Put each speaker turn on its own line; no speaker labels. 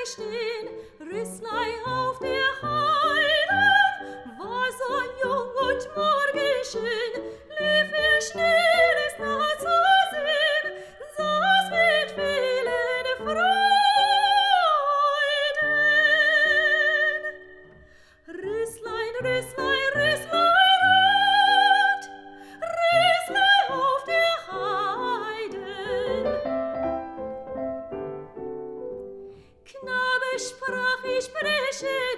stehn, Rüsslein auf der Heide, war so jung und morgenschön, lief ihr schnell, es nah zu sehen, saß mit vielen Freuden. Rüsslein, Rüsslein, Rüsslein rot, Rüsslein auf der Heiden. Knabe sprach, ich spreche